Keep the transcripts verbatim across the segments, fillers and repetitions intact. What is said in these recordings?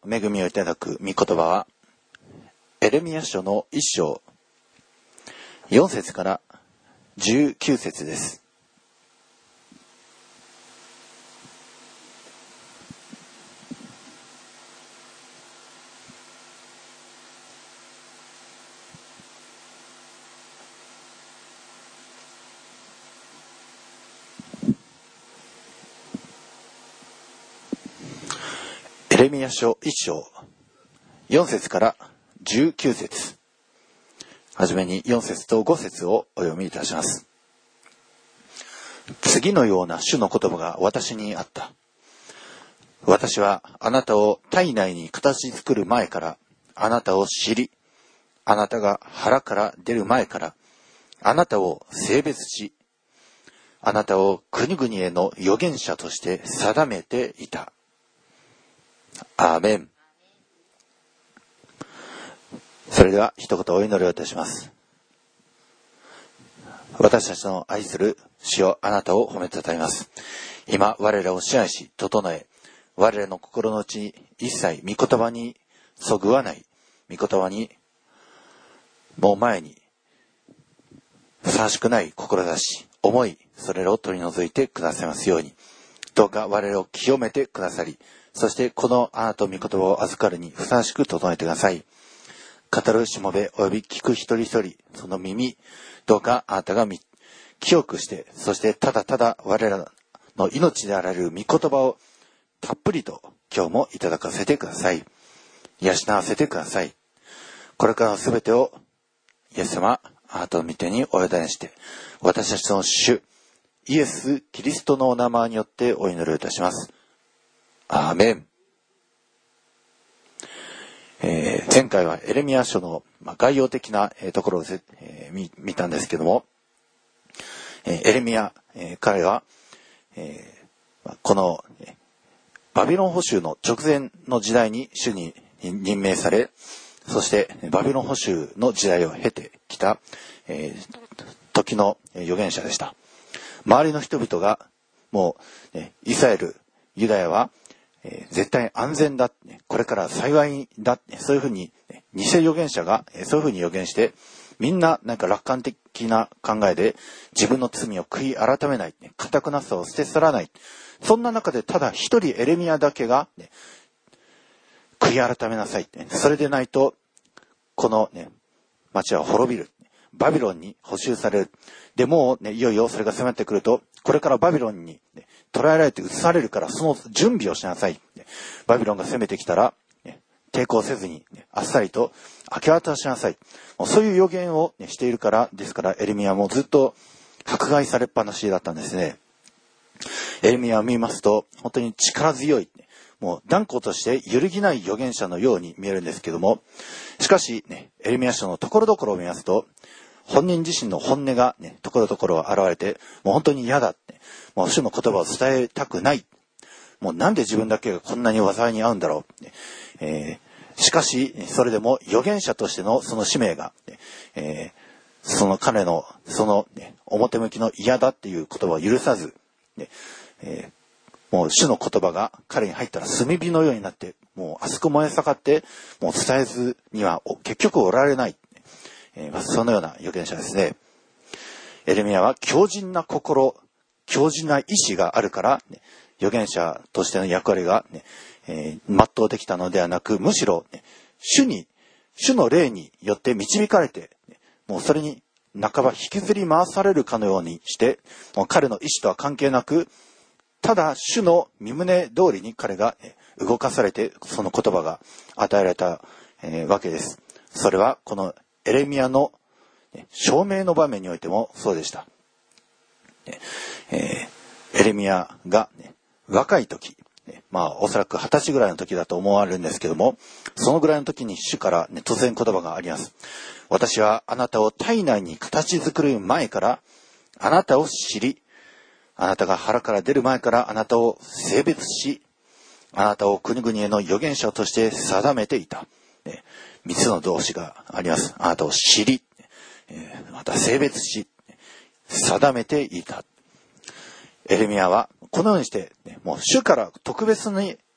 恵みをいただく御言葉は、エレミヤ書の一章、よん節からじゅうきゅう節です。エレミヤ書一章、よん節からじゅうきゅう節。はじめによん節とご節をお読みいたします。次のような主の言葉が私にあった。私はあなたを体内に形作る前からあなたを知り、あなたが腹から出る前からあなたを性別し、あなたを国々への預言者として定めていた。アーメン。それでは一言お祈りをいたします。私たちの愛する主よ、あなたを褒めたたえます。今我らを支配し整え、我らの心の内に一切御言葉にそぐわない、御言葉にもう前にふさわしくない志、思い、それらを取り除いてくださいますように、どうか我らを清めてくださり、そしてこのあなたの御言葉を預かるにふさわしく整えてください。語るしもべおよび聞く一人一人、その耳、どうかあなたが清くして、そしてただただ我らの命であられる御言葉をたっぷりと今日もいただかせてください。養わせてください。これからのすべてをイエス様、あなたの御手にお委ねして、私たちの主イエス・キリストのお名前によってお祈りをいたします。アーメン。えー、前回はエレミヤ書の、まあ、概要的な、えー、ところを、えー、見, 見たんですけども、えー、エレミヤ、えー、彼は、えー、このバビロン捕囚の直前の時代に主に任命され、そしてバビロン捕囚の時代を経てきた、えー、時の預言者でした。周りの人々がもう、ね、イスラエル、ユダヤはえー、絶対安全だ、これから幸いだ、そういうふうに、偽預言者がそういうふうに預言して、みんななんか楽観的な考えで自分の罪を悔い改めない、固くなさを捨て去らない。そんな中でただ一人エレミヤだけが、ね、悔い改めなさい。それでないとこの、ね、町は滅びる。バビロンに捕囚される。でもう、ね、いよいよそれが迫ってくると、これからバビロンに、ね、捕らえられて移されるから、その準備をしなさい。バビロンが攻めてきたら、ね、抵抗せずに、ね、あっさりと明け渡しなさい。もうそういう予言を、ね、しているから、ですからエレミヤもずっと迫害されっぱなしだったんですね。エレミヤを見ますと、本当に力強い、もう断固として揺るぎない預言者のように見えるんですけども、しかし、ね、エレミヤ書のところどころを見ますと、本人自身の本音がね、ところどころ現れて、もう本当に嫌だって、もう主の言葉を伝えたくない。もうなんで自分だけがこんなに災いに遭うんだろう。えー、しかし、それでも預言者としてのその使命が、えー、その彼の、その、ね、表向きの嫌だっていう言葉を許さず、ねえー、もう主の言葉が彼に入ったら炭火のようになって、もう熱く燃え盛って、もう伝えずには結局おられない。えー、そのような預言者ですね。エレミヤは強靭な心、強靭な意志があるから、ね、預言者としての役割が、ねえー、全うできたのではなく、むしろ、ね、主に、主の霊によって導かれて、ね、もうそれに半ば引きずり回されるかのようにして、もう彼の意志とは関係なく、ただ主の御胸通りに彼が、ね、動かされて、その言葉が与えられた、えー、わけです。それはこのエレミヤの証明の場面においてもそうでした。えー、エレミヤが、ね、若い時、まあおそらく二十歳ぐらいの時だと思われるんですけども、そのぐらいの時に主から、ね、突然言葉があります。私はあなたを体内に形作る前からあなたを知り、あなたが腹から出る前からあなたを性別し、あなたを国々への預言者として定めていた。ね、三つの動詞があります。あなたを知り、えー、また性別し、定めていた。エレミヤはこのようにして、ね、もう主から特別に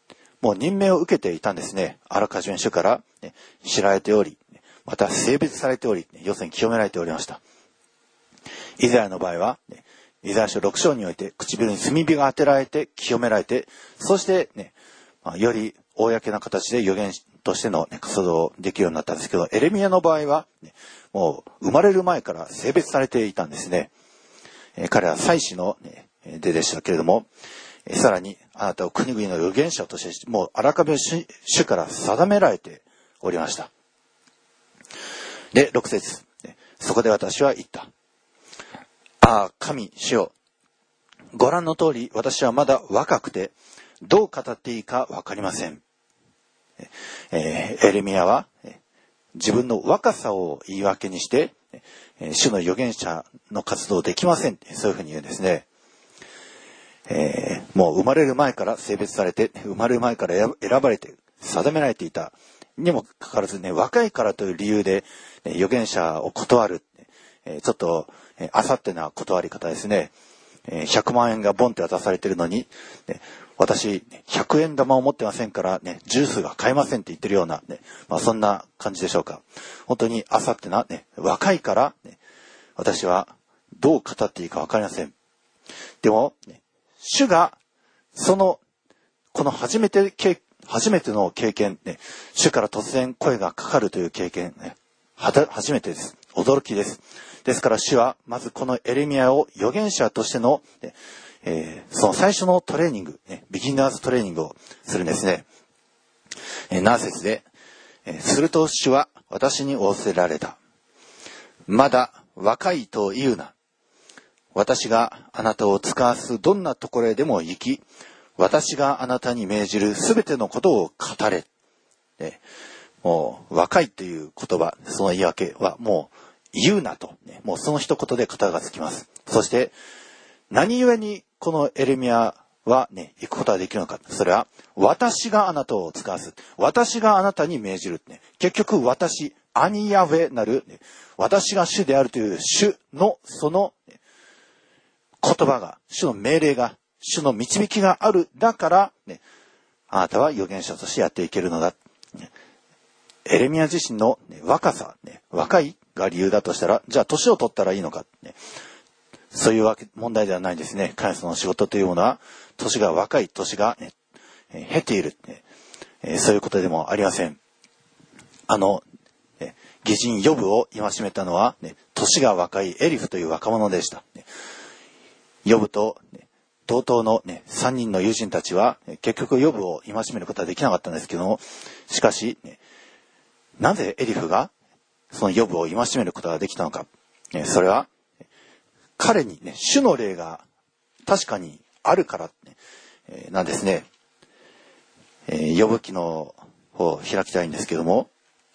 もう任命を受けていたんですね。あらかじめ主から、ね、知られており、また性別されており、要するに清められておりました。イザヤの場合は、ね、イザヤ書ろく章において唇に炭火が当てられて清められて、そしてね、まあ、より公な形で預言としての、ね、活動をできるようになったんですけど、エレミヤの場合は、ね、もう生まれる前から性別されていたんですね。えー、彼は祭司の、ね、出でしたけれども、えー、さらにあなたを国々の預言者としてもうあらかじめ主、主から定められておりました。で、ろく節、そこで私は言った。ああ、神、主よ。ご覧の通り、私はまだ若くて、どう語っていいかわかりません。えー、エレミヤは、自分の若さを言い訳にして、主の預言者の活動できません。そういうふうに言うんですね。えー、もう生まれる前から性別されて、生まれる前から選ばれて、定められていた。にもかかわらずね、若いからという理由で、預言者を断る。ちょっと、あさってな断り方ですね。ひゃくまんえんがボンって渡されてるのに、私、ひゃくえん玉を持ってませんからね、ジュースが買えませんって言ってるような、ね、まあそんな感じでしょうか。本当にあさってな、ね、若いから、ね、私はどう語っていいかわかりません。でも、ね、主が、その、この初めて経初めての経験、ね、主から突然声がかかるという経験、ね、はた初めてです。驚きです。ですから主は、まずこのエレミヤを預言者としての、ねえー、その最初のトレーニング、ね、ビギナーズトレーニングをするんですね。えー、なな節で、えー、すると主は私に仰せられた。まだ若いと言うな。私があなたを使わすどんなところへでも行き、私があなたに命じるすべてのことを語れ。ね、もう若いという言葉、その言い訳はもう言うなと、ね、もうその一言で片がつきます。そして何故にこのエレミヤはね、行くことができるのか。それは私があなたを使わす。私があなたに命じる。ね、結局私、アニヤヴェなる、ね、私が主であるという主のその、ね、言葉が、主の命令が、主の導きがある。だから、ね、あなたは預言者としてやっていけるのだ。ね、エレミヤ自身の、ね、若さ、ね、若いが理由だとしたら、じゃあ年を取ったらいいのか、ね。そういうわけ問題ではないんですね。神様の仕事というものは、年が若い、年が、ね、えー、経ている、ねえー、そういうことでもありません。あの、ね、義人ヨブを戒めたのは、ね、年が若いエリフという若者でした。ね、ヨブと、ね、同等の、ね、さんにんの友人たちは、ね、結局ヨブを戒めることはできなかったんですけども、しかし、ね、なぜエリフがそのヨブを戒めることができたのか。ね、それは、彼にね、主の霊が確かにあるから、ねえー、なんですね。えー、ヨブ記の方を開きたいんですけども、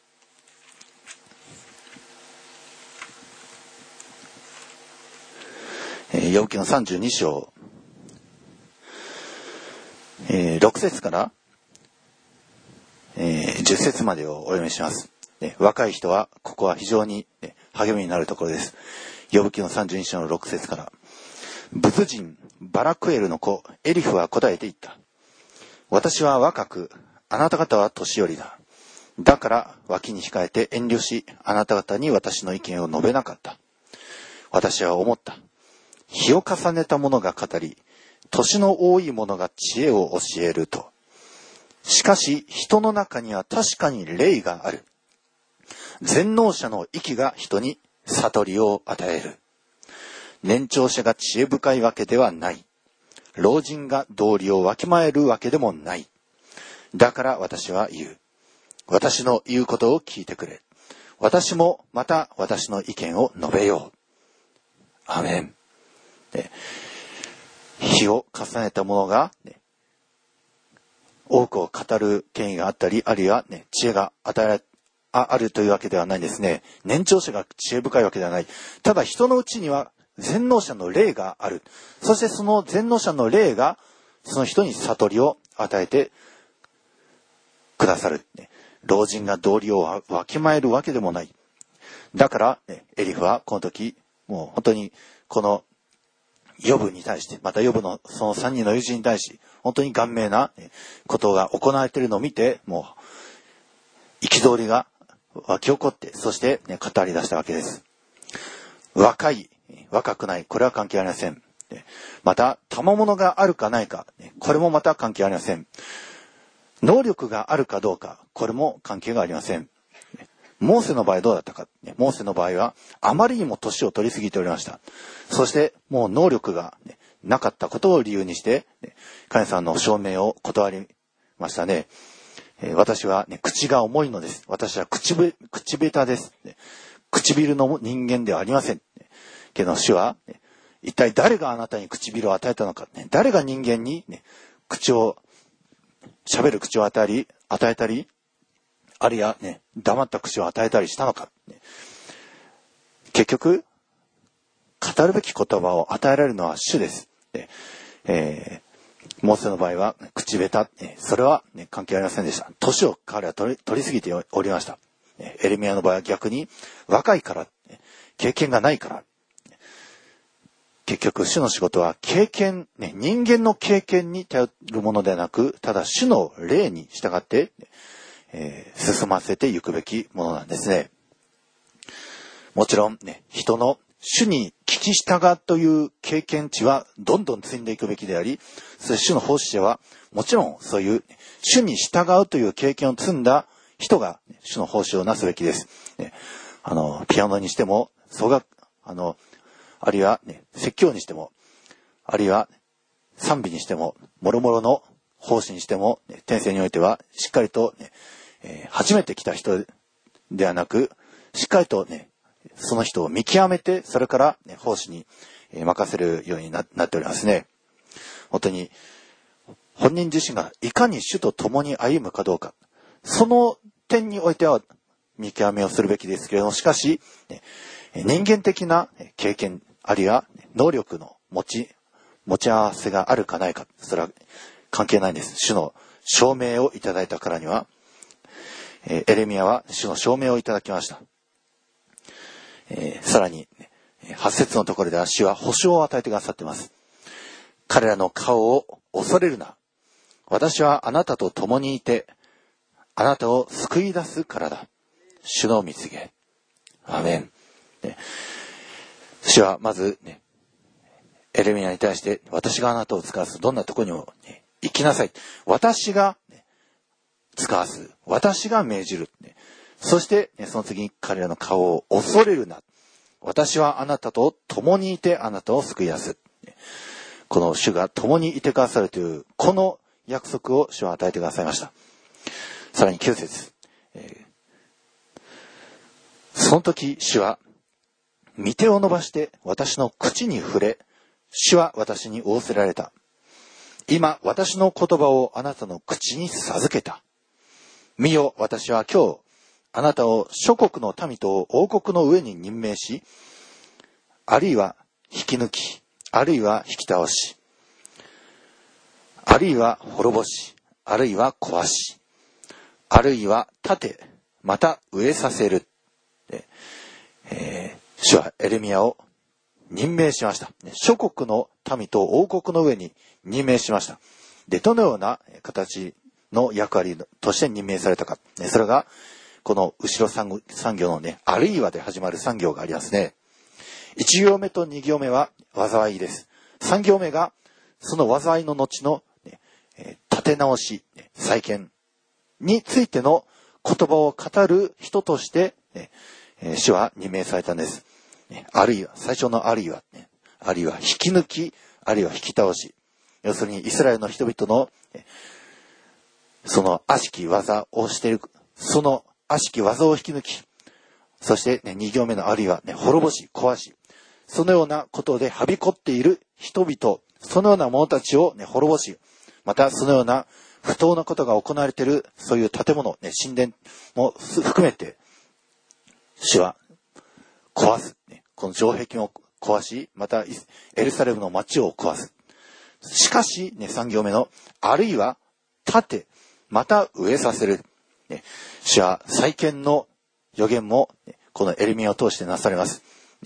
えー、ヨブ記のさんじゅうに章、えー、ろく節から、えー、じゅっ節までをお読みします。ね、若い人はここは非常に、ね、励みになるところです。ヨブ記のさんじゅうに章のろく節から。ブツ人バラクエルの子エリフは答えて言った。私は若く、あなた方は年寄りだ。だから脇に控えて遠慮し、あなた方に私の意見を述べなかった。私は思った。日を重ねた者が語り、年の多い者が知恵を教えると。しかし人の中には確かに霊がある。全能者の息が人に悟りを与える。年長者が知恵深いわけではない。老人が道理をわきまえるわけでもない。だから私は言う。私の言うことを聞いてくれ。私もまた私の意見を述べよう。アメン。ね、日を重ねた者が、ね、多くを語る権威があったり、あるいは、ね、知恵が与えられあ, あるというわけではないんですね。年長者が知恵深いわけではない。ただ人のうちには全能者の霊がある。そしてその全能者の霊がその人に悟りを与えてくださる。老人が道理をわきまえるわけでもない。だからエリフはこの時もう本当にこのヨブに対して、またヨブのそのさんにんの友人に対し、本当に顔面なことが行われているのを見て、もう、憤りが湧き起こって、そして、ね、語り出したわけです。若い、若くない、これは関係ありません。また、賜物があるかないか、これもまた関係ありません。能力があるかどうか、これも関係がありません。モーセの場合どうだったか。モーセの場合は、あまりにも年を取り過ぎておりました。そして、もう能力がなかったことを理由にして、神様の証明を断りましたね。私は、ね、口が重いのです。私は口べ、口下手です。唇の人間ではありません。けど主は、一体誰があなたに唇を与えたのか。誰が人間に、ね、口を、喋る口を与えり、与えたり、あるいはね、黙った口を与えたりしたのか。結局、語るべき言葉を与えられるのは主です。でえー、モーセの場合は、口下手、それは、ね、関係ありませんでした。年を彼は取り、取り過ぎておりました。エレミヤの場合は逆に、若いから、経験がないから。結局、主の仕事は経験、ね、人間の経験に頼るものではなく、ただ主の霊に従って、えー、進ませていくべきものなんですね。もちろんね、人の主に聞き従うという経験値はどんどん積んでいくべきであり、そして主の奉仕者はもちろんそういう主に従うという経験を積んだ人が主の奉仕をなすべきです。ね、あのピアノにしても、奏楽、あのあるいは、ね、説教にしても、あるいは賛美にしても、諸々の奉仕にしても、ね、天性においてはしっかりと、ねえー、初めて来た人ではなく、しっかりとね、その人を見極めて、それから、ね、奉仕に任せるように な, なっておりますね。本当に、本人自身がいかに主と共に歩むかどうか、その点においては見極めをするべきですけれども、しかし、ね、人間的な経験、あるいは能力の持ち、持ち合わせがあるかないか、それは関係ないんです。主の証明をいただいたからには、エレミヤは主の証明をいただきました。えー、さらに、はち節のところでは主は保証を与えてくださっています。彼らの顔を恐れるな。私はあなたと共にいて、あなたを救い出すからだ。主の御告げ。アーメン。ね、主はまず、ね、エレミヤに対して、私があなたを使わす。どんなところにも、ね、行きなさい。私が、ね、使わす。私が命じる。ね、そして、ね、その次に彼らの顔を恐れるな。私はあなたと共にいてあなたを救い出す。この主が共にいてくださるという、この約束を主は与えてくださいました。さらにきゅう節、えー、その時主は、御手を伸ばして私の口に触れ、主は私に仰せられた。今、私の言葉をあなたの口に授けた。見よ、私は今日、あなたを諸国の民と王国の上に任命し、あるいは引き抜き、あるいは引き倒し、あるいは滅ぼし、あるいは壊し、あるいは立て、また植えさせる。えー、主はエレミヤを任命しました。諸国の民と王国の上に任命しました。で、どのような形の役割として任命されたか。それが、この後ろ産業のね、あるいはで始まる産業がありますね。一行目と二行目は災いです。三行目がその災いの後の、ね、立て直し、再建についての言葉を語る人として、ね、主は任命されたんです。あるいは、最初のあるいは、ね、あるいは引き抜き、あるいは引き倒し。要するにイスラエルの人々の、その悪しき技をしている、その悪しき技を引き抜き、そして、ね、二行目のあるいは、ね、滅ぼし、壊し、そのようなことではびこっている人々、そのような者たちを、ね、滅ぼし、またそのような不当なことが行われている、そういう建物、ね、神殿も含めて、主は壊す、ね。この城壁を壊し、またエルサレムの町を壊す。しかし、ね、三行目の、あるいは立て、また植えさせる。ね、主は再建の予言も、ね、このエレミヤを通してなされます。ね、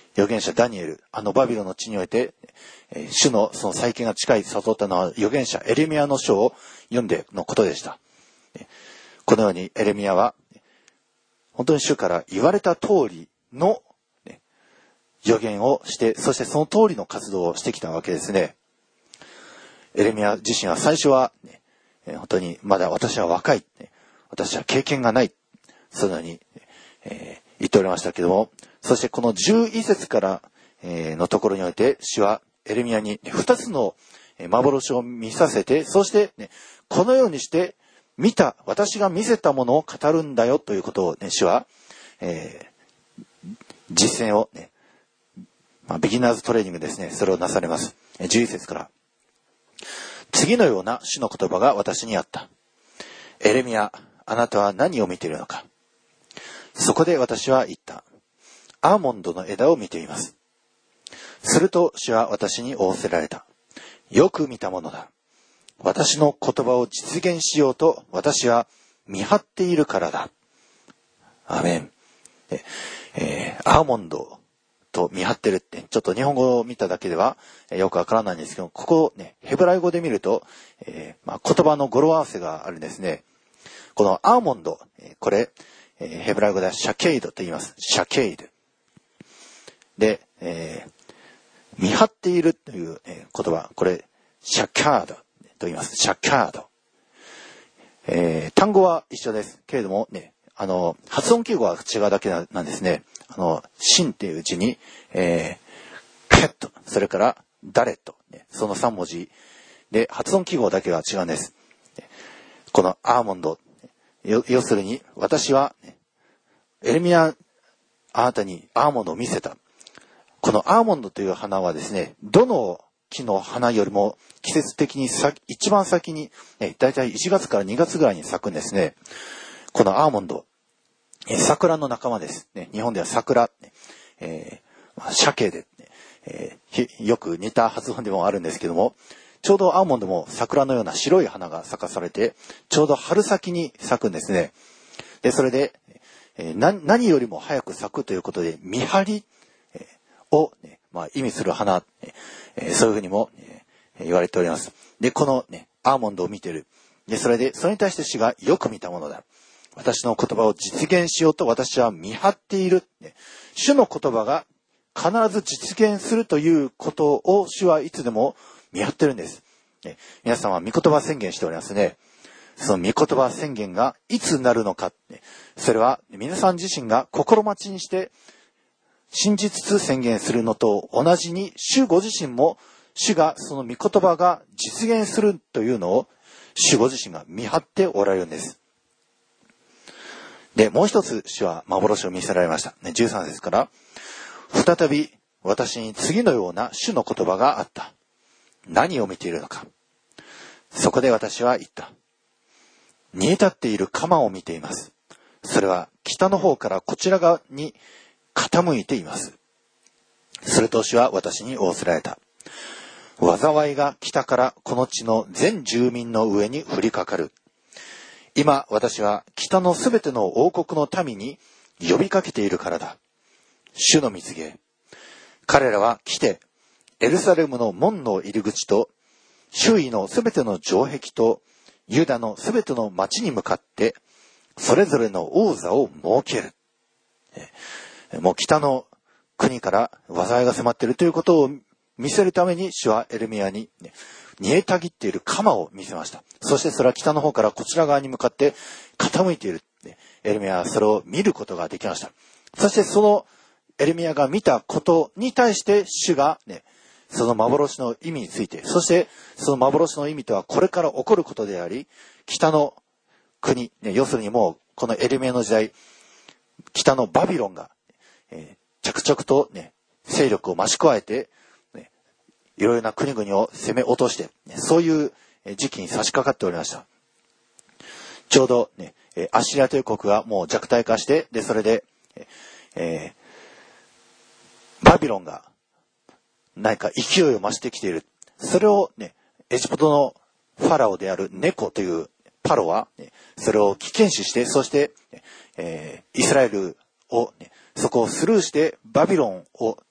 預言者ダニエル、あのバビロンの地において、えー、主のその再建が近い悟ったのは預言者エレミヤの書を読んでのことでした。このようにエレミヤは本当に主から言われた通りの、ね、予言をして、そしてその通りの活動をしてきたわけですね。エレミヤ自身は最初は、ね、本当にまだ私は若い、ね、私は経験がない、そのように、えー、言っておりましたけども、そしてこのじゅうい節から、えー、のところにおいて主はエレミヤにふたつの幻を見させて、そして、ね、このようにして見た、私が見せたものを語るんだよということを、ね、主は、えー、実践を、ね、まあ、ビギナーズトレーニングですね、それをなされます。じゅうい節から。次のような主の言葉が私にあった。エレミヤ、あなたは何を見ているのか。そこで私は言った。アーモンドの枝を見ています。すると主は私に仰せられた。よく見たものだ。私の言葉を実現しようと私は見張っているからだ。アーメン。ええー、アーモンドと見張ってるって、ちょっと日本語を見ただけではよくわからないんですけど、ここね、ヘブライ語で見ると、えーまあ、言葉の語呂合わせがあるんですね。このアーモンド、これ、えー、ヘブライ語ではシャケイドと言います。シャケイド。で、えー、見張っているという、えー、言葉、これ、シャキャードと言います。シャキャード。えー、単語は一緒です。けれどもね、あの、発音記号は違うだけなんですね。あの、シンっていう字に、えー、ケット、それから、ダレット、ね、そのさん文字で、発音記号だけが違うんです。このアーモンド、要するに、私は、エレミヤ、あなたにアーモンドを見せた。このアーモンドという花はですね、どの木の花よりも季節的に一番先に、ね、だいたいいちがつからにがつぐらいに咲くんですね。このアーモンド、え桜の仲間です、ね。日本では桜、えー、鮭で、えー、よく似た発音でもあるんですけども、ちょうどアーモンドも桜のような白い花が咲かされて、ちょうど春先に咲くんですね。で、それで、えー、何, 何よりも早く咲くということで、見張り、えー、を、ね、まあ、意味する花、えー、そういうふうにも、えー、言われております。で、この、ね、アーモンドを見ている。で、それで、それに対して主がよく見たものだ。私の言葉を実現しようと私は見張っている。主の言葉が必ず実現するということを主はいつでも見張ってるんです。皆さんは御言葉宣言しておりますね。その御言葉宣言がいつなるのか。それは皆さん自身が心待ちにして信じつつ宣言するのと同じに、主ご自身も主がその御言葉が実現するというのを主ご自身が見張っておられるんです。で、もう一つ主は幻を見せられました。ね、じゅうさん節から、再び私に次のような主の言葉があった。何を見ているのか。そこで私は言った。煮え立っている鎌を見ています。それは北の方からこちら側に傾いています。すると主は私に仰せられた。災いが北からこの地の全住民の上に降りかかる。今私は北のすべての王国の民に呼びかけているからだ。主の蜜げ。彼らは来て、エルサレムの門の入り口と、周囲のすべての城壁と、ユダのすべての町に向かって、それぞれの王座を設ける。もう北の国から災いが迫っているということを見せるために、主はエレミヤに、ね、煮えたぎっている鎌を見せました。そしてそれは北の方からこちら側に向かって傾いている。エレミヤはそれを見ることができました。そしてそのエレミヤが見たことに対して主が、ね、その幻の意味について、そしてその幻の意味とはこれから起こることであり、北の国、ね、要するにもうこのエレミヤの時代、北のバビロンが、えー、着々と、ね、勢力を増し加えて、いろいろな国々を攻め落として、そういう時期に差し掛かっておりました。ちょうど、ね、アッシリア帝国がもう弱体化して、で、それで、えー、バビロンが何か勢いを増してきている。それをね、エジプトのファラオであるネコというパロは、ね、それを危険視して、そして、えー、イスラエルを、ね、そこをスルーしてバビロンを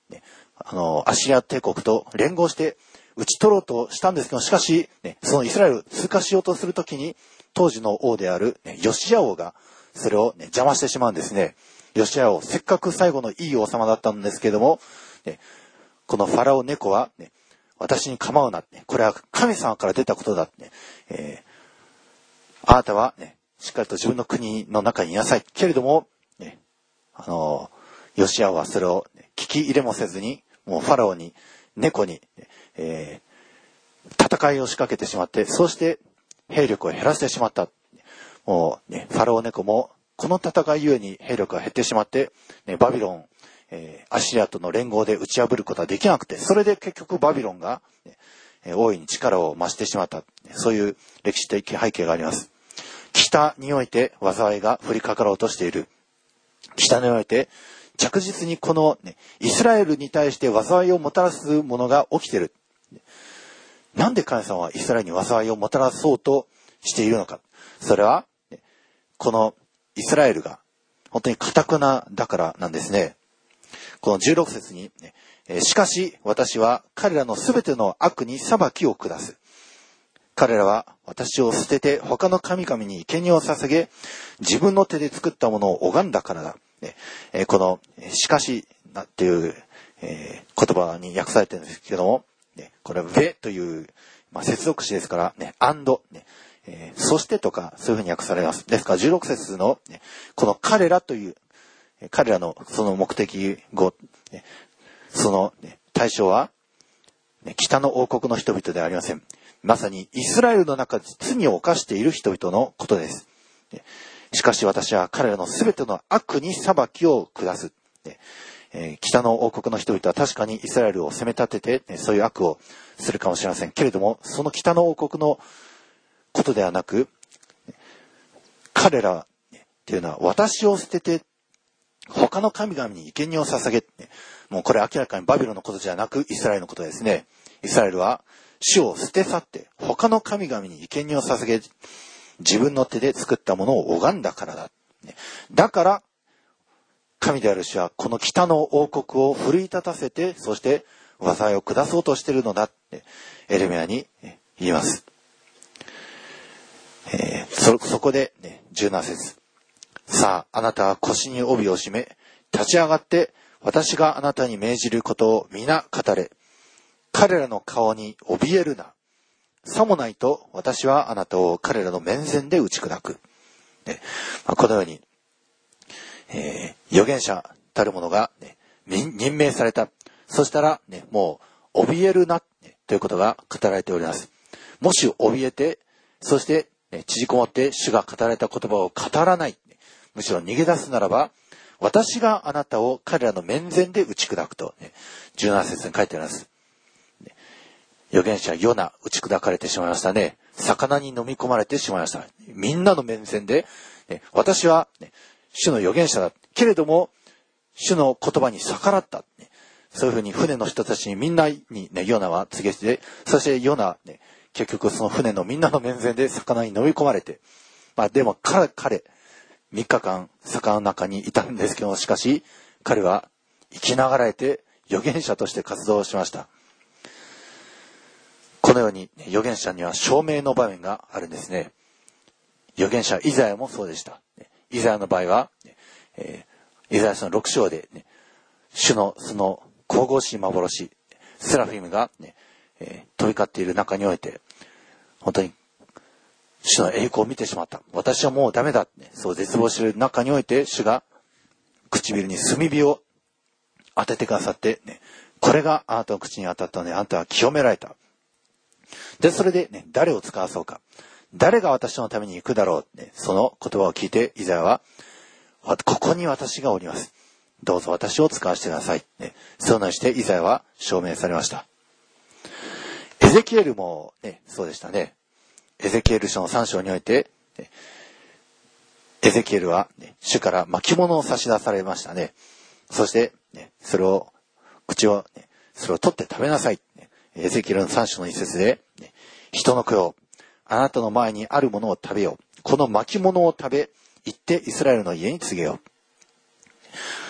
ね、あの、アシリア帝国と連合して討ち取ろうとしたんですけど、しかし、ね、そのイスラエルを通過しようとするときに、当時の王である、ね、ヨシア王が、それを、ね、邪魔してしまうんですね。ヨシア王、せっかく最後のいい王様だったんですけども、ね、このファラオ猫は、ね、私に構うな、ね、これは神様から出たことだ、ねえー、あなたは、ね、しっかりと自分の国の中にいなさい。けれども、ね、あのヨシアはそれを、ね、聞き入れもせずに、もうファラオに、猫に、えー、戦いを仕掛けてしまって、そうして兵力を減らしてしまった。もう、ね、ファラオ猫も、この戦いゆえに兵力が減ってしまって、ね、バビロン、えー、アシリアとの連合で打ち破ることはできなくて、それで結局バビロンが、ね、大いに力を増してしまった。そういう歴史的背景があります。北において災いが降りかかろうとしている。北において着実にこの、ね、イスラエルに対して災いをもたらすものが起きている。なんで神様はイスラエルに災いをもたらそうとしているのか。それは、ね、このイスラエルが本当に堅なだからなんですね。このじゅうろく節に、ね、しかし私は彼らのすべての悪に裁きを下す。彼らは私を捨てて他の神々に生贄を捧げ、自分の手で作ったものを拝んだからだ。ねえー、このしかしなっていう、えー、言葉に訳されてるんですけども、ね、これはべという、まあ、接続詞ですからね、アンド、ねえー、そしてとかそういうふうに訳されます。ですからじゅうろく節の、ね、この彼らという彼らのその目的語、ね、その、ね、対象は、ね、北の王国の人々ではありません。まさにイスラエルの中で罪を犯している人々のことです。しかし私は彼らのすべての悪に裁きを下す。北の王国の人々は確かにイスラエルを責め立ててそういう悪をするかもしれませんけれども、その北の王国のことではなく、彼らっていうのは私を捨てて他の神々に生贄を捧げ、もうこれ明らかにバビロンのことじゃなくイスラエルのことですね。イスラエルは主を捨て去って他の神々に生贄を捧げ、自分の手で作ったものを拝んだからだ。だから神である主はこの北の王国を奮い立たせて、そして災いを下そうとしているのだってエレミヤに言います。えー、そ, そこで、ね、じゅうなな節。さあ、あなたは腰に帯を締め、立ち上がって、私があなたに命じることを皆語れ。彼らの顔に怯えるな。さもないと、私はあなたを彼らの面前で打ち砕く。ねまあ、このように、えー、預言者たる者が、ね、任命された。そしたら、ね、もう、怯えるな、ね、ということが語られております。もし怯えて、そして、ね、縮こまって主が語られた言葉を語らない。むしろ逃げ出すならば、私があなたを彼らの面前で打ち砕くと、ね、じゅうなな節に書いてあります。ね、預言者ヨナ打ち砕かれてしまいましたね。魚に飲み込まれてしまいました。みんなの面前で、ね、私は、ね、主の預言者だ。けれども、主の言葉に逆らった。ね、そういうふうに船の人たちにみんなに、ね、ヨナは告げて、そしてヨナ、ね、結局その船のみんなの面前で魚に飲み込まれて、まあでも彼、彼、みっかかん魚の中にいたんですけど、しかし彼は生きながらえて預言者として活動しました。このように預言者には証明の場面があるんですね。預言者イザヤもそうでした。イザヤの場合は、えー、イザヤ書のろく章で、ね、主のその神々しい幻、セラフィムが、ねえー、飛び交っている中において、本当に主の栄光を見てしまった。私はもうダメだ。そう絶望している中において、主が唇に炭火を当ててくださって、ね、これがあなたの口に当たったので、あなたは清められた。で、それで、ね、誰を使わそうか。誰が私のために行くだろう。ね、その言葉を聞いて、イザヤは、ここに私がおります。どうぞ私を使わせてください。ね、そうなにしてイザヤは証明されました。エゼキエルも、ね、そうでしたね。エゼキエル書のさん章において、エゼキエルは、ね、主から巻物を差し出されましたね。そして、ね、それを、口を、ね、それを取って食べなさい。エゼキエルのさん章の一節で、ね、人の子よ、あなたの前にあるものを食べよう。この巻物を食べ、行ってイスラエルの家に告げよう。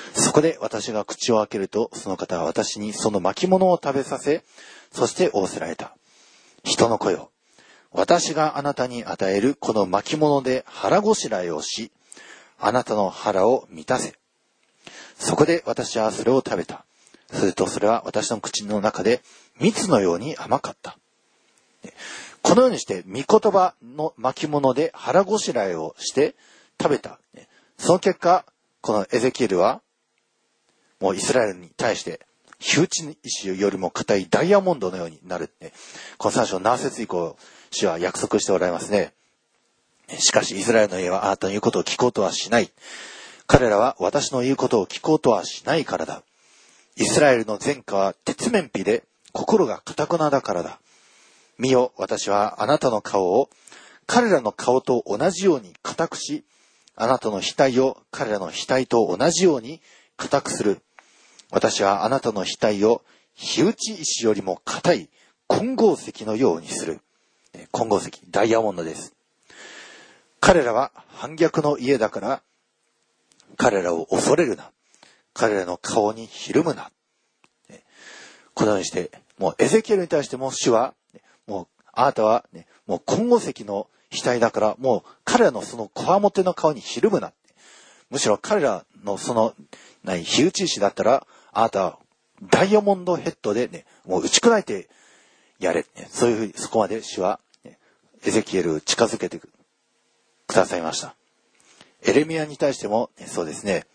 そこで私が口を開けると、その方は私にその巻物を食べさせ、そして仰せられた。人の子よ、私があなたに与えるこの巻物で腹ごしらえをし、あなたの腹を満たせ。そこで私はそれを食べた。するとそれは私の口の中で蜜のように甘かった。このようにして御言葉の巻物で腹ごしらえをして食べた。その結果、このエゼキエルはもうイスラエルに対して火打ち石よりも硬いダイヤモンドのようになる。このさん章なな節以降、主は約束しておられますね。しかしイスラエルの家はあなたの言うことを聞こうとはしない。彼らは私の言うことを聞こうとはしないからだ。イスラエルの前科は鉄面皮で心が堅くなだからだ。見よ、私はあなたの顔を彼らの顔と同じように硬くし、あなたの額を彼らの額と同じように硬くする。私はあなたの額を火打ち石よりも硬い金剛石のようにする。金剛石、ダイヤモンドです。彼らは反逆の家だから、彼らを恐れるな。彼らの顔にひるむな。このようにして、もうエゼキエルに対しても主は、もうあなたは、ね、もう金剛石の額だから、もう彼らのそのこわもての顔にひるむな。むしろ彼らのその、何、火打ち石だったら、あなたはダイヤモンドヘッドでね、もう打ち砕いてやれ。そういうふうに、そこまで主は、ね、エゼキエルを近づけてくださいました。エレミヤに対しても、ね、そうですね。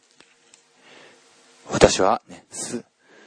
私は、ね、す、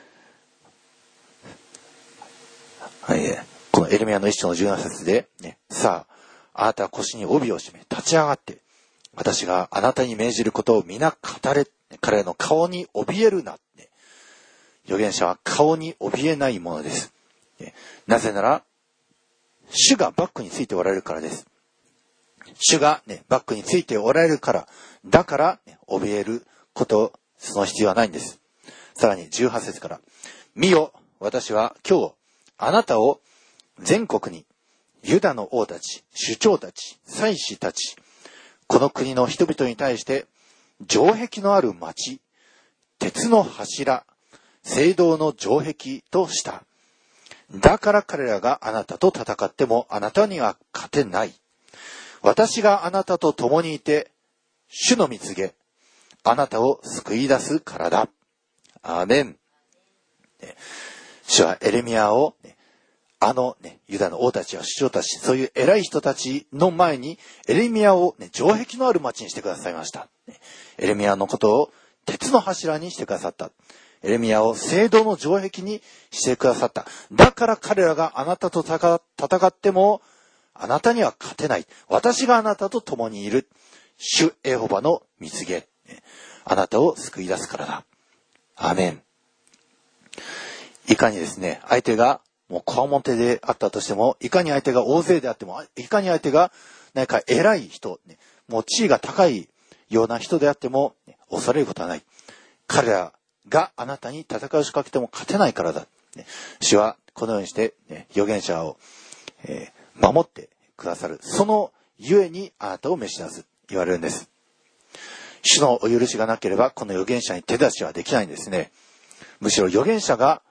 はい、このエレミヤの一章のじゅうなな節で、ね、さあ、あなたは腰に帯を締め、立ち上がって、私があなたに命じることを皆語れ、彼の顔に怯えるな。ね、預言者は顔に怯えないものです。ね、なぜなら、主がバックについておられるからです。主が、ね、バックについておられるから、だから、ね、怯えること、その必要はないんです。さらにじゅうはち節から、見よ、私は今日、あなたを全国に、ユダの王たち、首長たち、祭司たち、この国の人々に対して、城壁のある町、鉄の柱、聖堂の城壁とした。だから彼らがあなたと戦ってもあなたには勝てない。私があなたと共にいて、主の蜜げ、あなたを救い出すからだ。アーメン。主はエレミヤを、あの、ね、ユダの王たちや首長たち、そういう偉い人たちの前に、エレミヤを、ね、城壁のある町にしてくださいました。エレミヤのことを鉄の柱にしてくださった。エレミヤを聖堂の城壁にしてくださった。だから彼らがあなたと戦っても、あなたには勝てない。私があなたと共にいる。主エホバの蜜げ。あなたを救い出すからだ。アーメン。いかにですね、相手がもうこわもてであったとしても、いかに相手が大勢であっても、いかに相手が何か偉い人、ね、もう地位が高いような人であっても、ね、恐れることはない。彼らがあなたに戦いを仕掛けても勝てないからだ。ね、主はこのようにして、ね、預言者を、えー、守ってくださる。そのゆえにあなたを召し出す。言われるんです。主のお許しがなければ、この預言者に手出しはできないんですね。むしろ預言者が、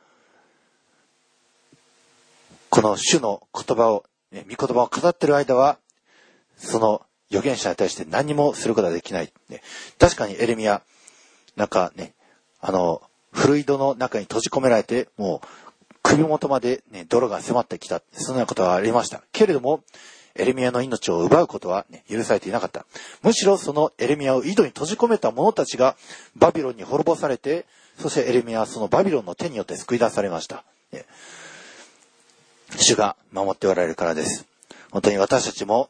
この主の言葉を、ね、御言葉を語っている間は、その預言者に対して何もすることができない。ね、確かにエレミヤ、なんかね、あの、古井戸の中に閉じ込められて、もう首元まで、ね、泥が迫ってきた。そんなことはありました。けれども、エレミヤの命を奪うことは、ね、許されていなかった。むしろそのエレミヤを井戸に閉じ込めた者たちがバビロンに滅ぼされて、そしてエレミヤはそのバビロンの手によって救い出されました。ね、主が守っておられるからです。本当に私たちも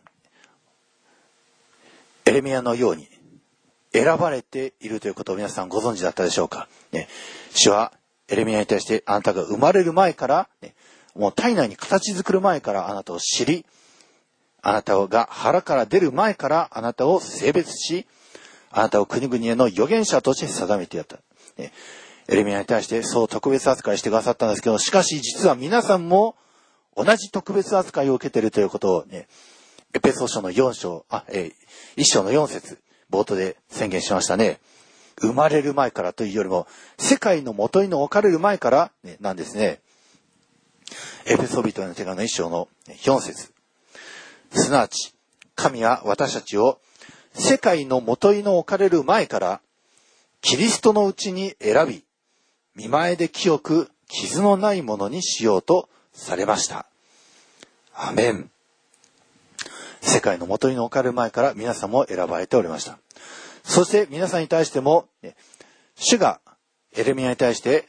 エレミヤのように選ばれているということを皆さんご存知だったでしょうか。ね、主はエレミヤに対してあなたが生まれる前から、ね、もう体内に形作る前からあなたを知り、あなたが腹から出る前からあなたを性別し、あなたを国々への預言者として定めてやった。ね、エレミヤに対してそう特別扱いしてくださったんですけど、しかし実は皆さんも同じ特別扱いを受けているということをね、エペソ書のよん章、あ、えー、いち章のよん節、冒頭で宣言しましたね。 生まれる前からというよりも、世界の元に置かれる前から、ね、なんですね。エペソビトへの手紙の一章のよん節。すなわち、神は私たちを世界の元に置かれる前から、キリストのうちに選び、見前で清く傷のないものにしようとされました。アメン。世界の元に置かれる前から皆さんも選ばれておりました。そして皆さんに対しても、主がエレミヤに対して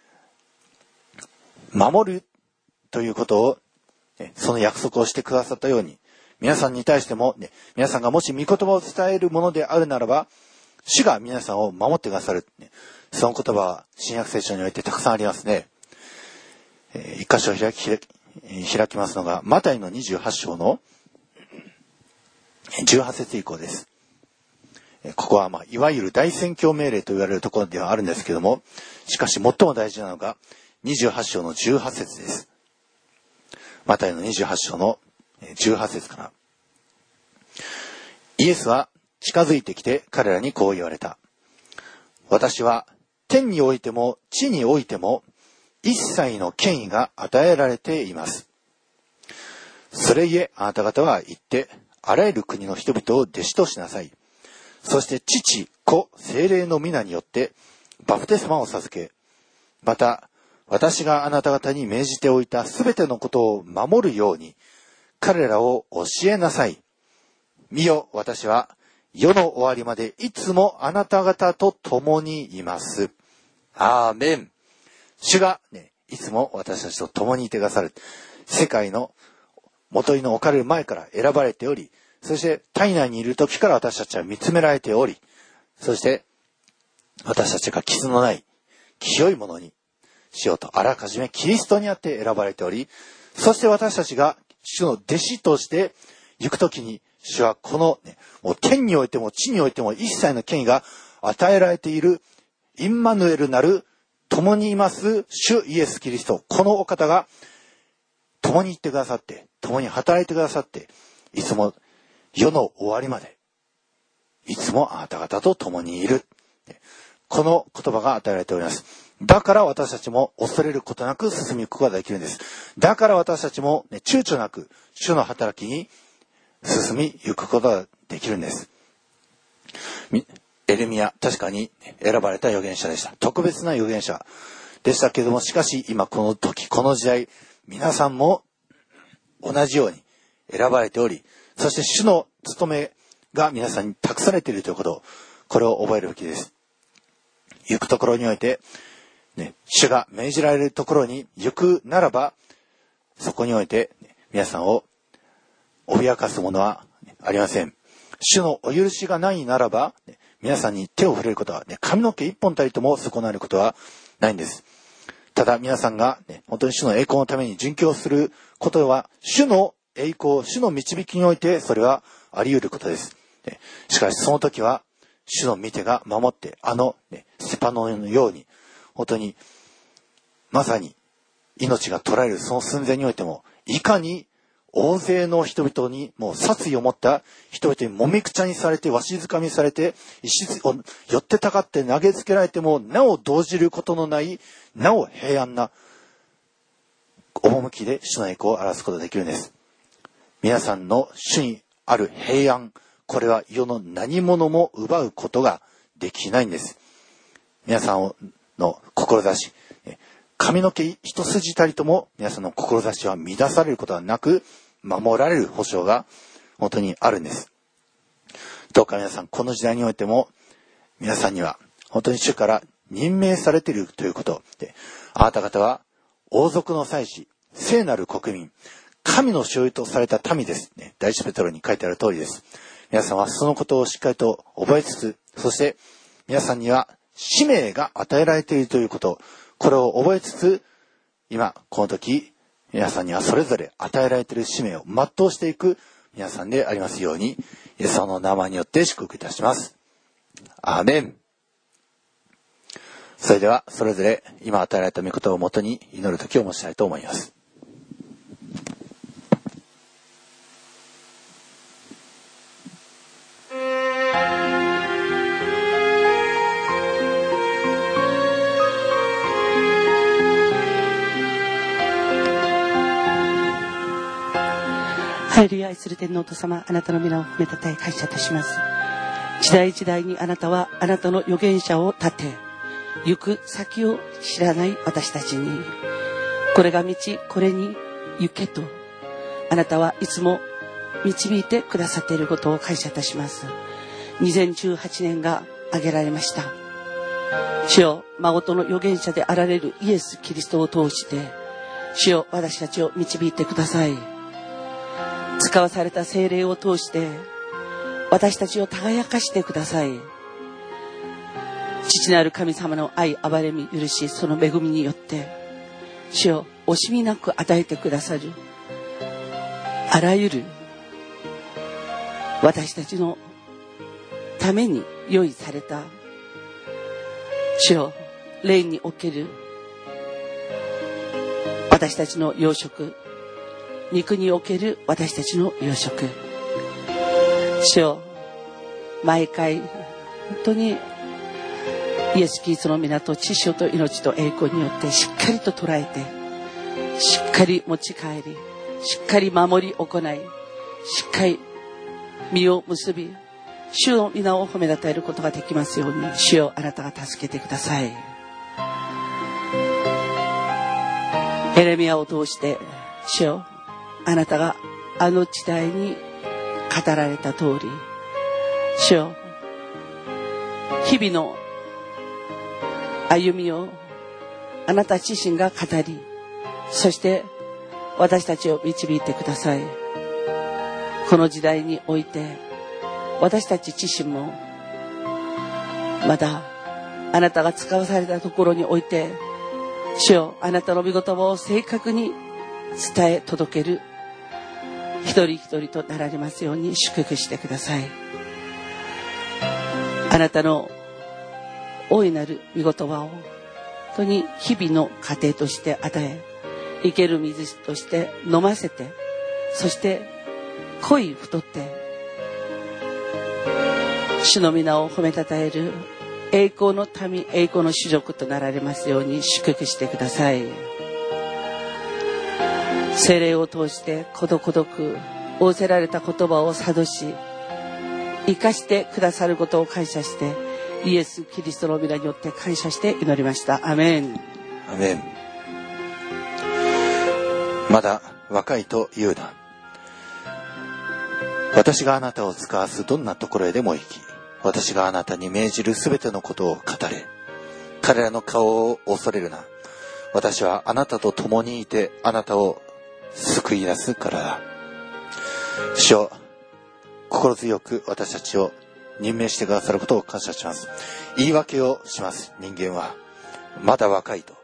守るということを、その約束をしてくださったように、皆さんに対しても、皆さんがもし御言葉を伝えるものであるならば、主が皆さんを守ってくださる。その言葉は新約聖書においてたくさんありますね。一箇所開き、開きますのが、マタイのにじゅうはち章のじゅうはち節以降です。ここは、まあ、いわゆる大宣教命令と言われるところではあるんですけども、しかし最も大事なのがにじゅうはち章のじゅうはち節です。マタイのにじゅうはち章のじゅうはち節から。イエスは近づいてきて彼らにこう言われた。私は天においても地においても一切の権威が与えられています。それゆえあなた方は行ってあらゆる国の人々を弟子としなさい。そして父、子、聖霊の皆によってバプテスマを授け、また私があなた方に命じておいたすべてのことを守るように彼らを教えなさい。見よ、私は世の終わりまでいつもあなた方と共にいます。アーメン。主が、ね、いつも私たちと共にいてくださる。世界の元に置かれる前から選ばれており、そして体内にいる時から私たちは見つめられており、そして私たちが傷のない清いものにしようとあらかじめキリストにあって選ばれており、そして私たちが主の弟子として行くときに、主はこの、ね、もう天においても地においても一切の権威が与えられているインマヌエルなる共にいます主イエスキリスト、このお方が共に行ってくださって、共に働いてくださって、いつも世の終わりまでいつもあなた方と共にいる、この言葉が与えられております。だから私たちも恐れることなく進み行くことができるんです。だから私たちも、ね、躊躇なく主の働きに進み行くことができるんです。エレミヤ、確かに選ばれた預言者でした。特別な預言者でしたけれども、しかし今この時この時代、皆さんも同じように選ばれており、そして主の務めが皆さんに託されているということを、これを覚えるべきです。行くところにおいて、ね、主が命じられるところに行くならば、そこにおいて、ね、皆さんを脅かすものはありません。主のお許しがないならば、ね、皆さんに手を触れることは、ね、髪の毛一本たりとも損なうことはないんです。ただ皆さんが、ね、本当に主の栄光のために殉教することは、主の栄光、主の導きにおいてそれはあり得ることです。ね、しかしその時は、主の御手が守って、あの、ね、ステパノのように、本当に、まさに命が取られるその寸前においても、いかに大勢の人々に、もう殺意を持った人々にもみくちゃにされて、わしづかみされて、石を寄ってたかって投げつけられても、なお動じることのない、なお平安な趣で主の栄光を表すことができるんです。皆さんの主にある平安、これは世の何者も奪うことができないんです。皆さんの志、髪の毛一筋たりとも皆さんの志は乱されることはなく、守られる保証が本当にあるんです。どうか皆さん、この時代においても皆さんには本当に主から任命されているということで、あなた方は王族の祭司、聖なる国民、神の所有とされた民ですね。第一ペテロに書いてある通りです。皆さんはそのことをしっかりと覚えつつ、そして皆さんには使命が与えられているということ、これを覚えつつ、今この時皆さんにはそれぞれ与えられている使命を全うしていく皆さんでありますように、イエス様の名前によって祝福いたします。アーメン。それではそれぞれ今与えられた御言葉をもとに祈る時を持ちたいと思います。 する天皇と様、あなたの皆を褒めたたえ感謝いたします。時代時代にあなたはあなたの預言者を立て、行く先を知らない私たちに、これが道、これに行けと、あなたはいつも導いてくださっていることを感謝いたします。にせんじゅうはちねんが挙げられました。主よ、誠の預言者であられるイエス・キリストを通して、主よ、私たちを導いてください。使わされた聖霊を通して、私たちを輝かしてください。父なる神様の愛、憐れみ、許し、その恵みによって、主よ、惜しみなく与えてくださる、あらゆる私たちのために用意された、主よ、霊における私たちの養殖、肉における私たちの養殖、主よ、毎回本当にイエス・キリストの皆と知性と命と栄光によってしっかりと捉えて、しっかり持ち帰り、しっかり守り行い、しっかり実を結び、主の皆を褒めたたえることができますように、主よ、あなたが助けてください。エレミヤを通して、主よ、あなたがあの時代に語られた通り、主よ、日々の歩みをあなた自身が語り、そして私たちを導いてください。この時代において私たち自身もまたあなたが使わされたところにおいて、主よ、あなたの御言葉を正確に伝え届ける一人一人となられますように祝福してください。あなたの大いなる御言葉を本当に日々の糧として与え、生ける水として飲ませて、そして濃い太って主の皆を褒めたたえる栄光の民、栄光の種族となられますように祝福してください。聖霊を通してことごとく仰せられた言葉を諭し生かしてくださることを感謝して、イエス・キリストの皆によって感謝して祈りました。アメン。 アメン。まだ若いと言うな。私があなたを使わすどんなところへでも行き、私があなたに命じるすべてのことを語れ。彼らの顔を恐れるな。私はあなたと共にいてあなたを救い出すからだ。主よ、心強く私たちを任命してくださることを感謝します。言い訳をします。人間はまだ若いと。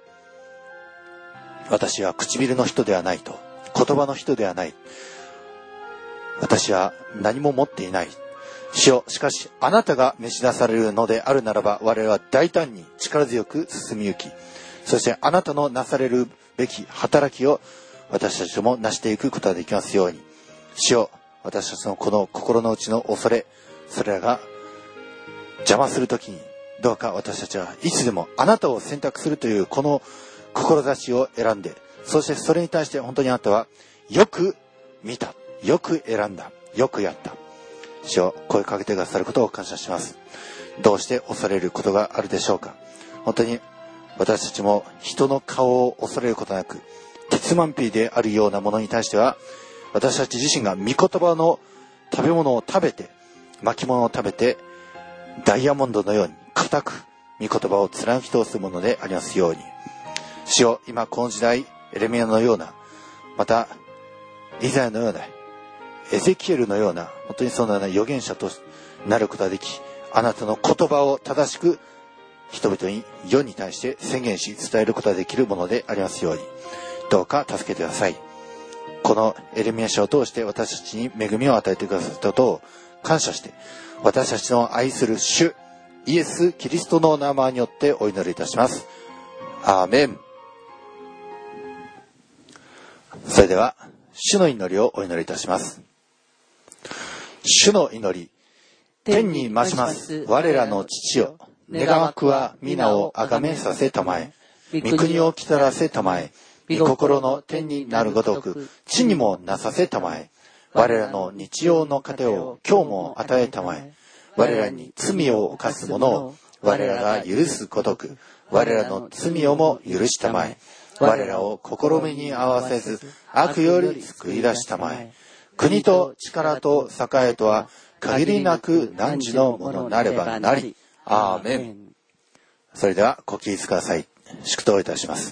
私は唇の人ではないと。言葉の人ではない。私は何も持っていない。主よ、しかしあなたが召し出されるのであるならば、我々は大胆に力強く進みゆき、そしてあなたのなされるべき働きを私たちも成していくことができますように。主よ、私たちのこの心の内の恐れ、それらが邪魔するときに、どうか私たちはいつでもあなたを選択するというこの志を選んで、そしてそれに対して本当にあなたはよく見た、よく選んだ、よくやった。主よ、声かけてくださることを感謝します。どうして恐れることがあるでしょうか。本当に私たちも人の顔を恐れることなく、鉄マンピーであるようなものに対しては、私たち自身が御言葉の食べ物を食べて、巻物を食べて、ダイヤモンドのように固く御言葉を貫き通すものでありますように。主よ、今この時代、エレミヤのような、またイザヤのような、エゼキエルのような、本当にそのような預言者となることができ、あなたの言葉を正しく人々に、世に対して宣言し伝えることができるものでありますように、どうか助けてください。このエレミヤ書を通して私たちに恵みを与えてくださったことを感謝して、私たちの愛する主イエス・キリストの名前によってお祈りいたします。アーメン。それでは主の祈りをお祈りいたします。主の祈り。天に増します我らの父よ、願わくは皆をあがめさせたまえ、御国を来たらせたまえ、御心の天になるごとく地にもなさせたまえ。 我らの日曜の糧を今日も与えたまえ。我らに罪を犯す者を我らが許すことく、我らの罪をも許したまえ。我らを試みに合わせず、悪より救い出したまえ。国と力と栄えとは限りなく汝のものなればなり。アーメン。それではご起立ください。祝祷いたします。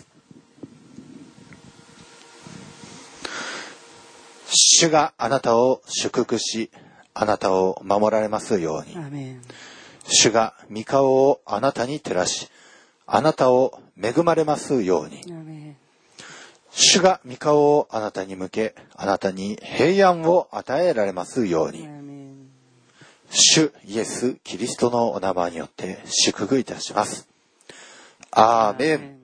主があなたを祝福し、あなたを守られますように。 アーメン。 主が御顔をあなたに照らし、あなたを恵まれますように。 アーメン。 主が御顔をあなたに向け、あなたに平安を与えられますように。 アーメン。 主イエス・キリストのお名前によって祝福いたします。アーメン。